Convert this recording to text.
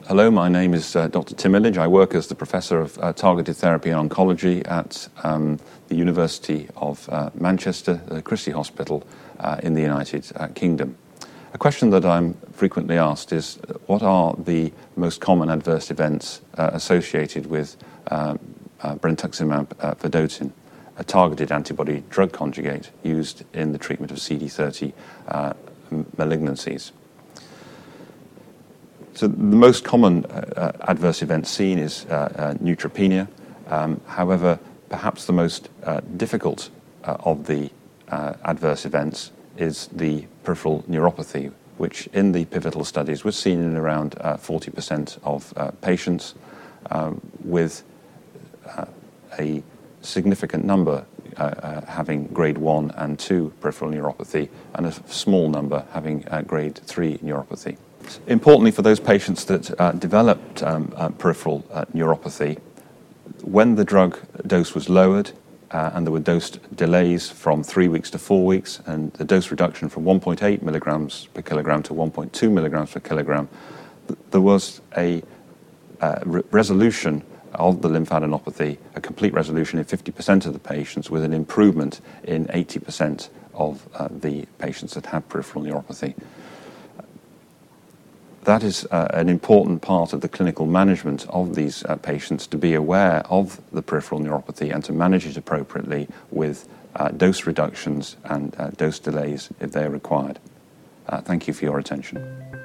Hello, my name is Dr. Tim Millidge. I work as the Professor of Targeted Therapy and Oncology at the University of Manchester, the Christie Hospital in the United Kingdom. A question that I'm frequently asked is, what are the most common adverse events associated with brentuximab vedotin, a targeted antibody drug conjugate used in the treatment of CD30 malignancies? So the most common adverse event seen is neutropenia. However, perhaps the most difficult of the adverse events is the peripheral neuropathy, which in the pivotal studies was seen in around 40% of patients, with a significant number having grade 1 and 2 peripheral neuropathy, and a small number having grade 3 neuropathy. Importantly, for those patients that developed peripheral neuropathy, when the drug dose was lowered and there were dose delays from 3 weeks to 4 weeks, and the dose reduction from 1.8 milligrams per kilogram to 1.2 milligrams per kilogram, there was a resolution of the lymphadenopathy, a complete resolution in 50% of the patients, with an improvement in 80% of the patients that had peripheral neuropathy. That is an important part of the clinical management of these patients, to be aware of the peripheral neuropathy and to manage it appropriately with dose reductions and dose delays if they are required. Thank you for your attention.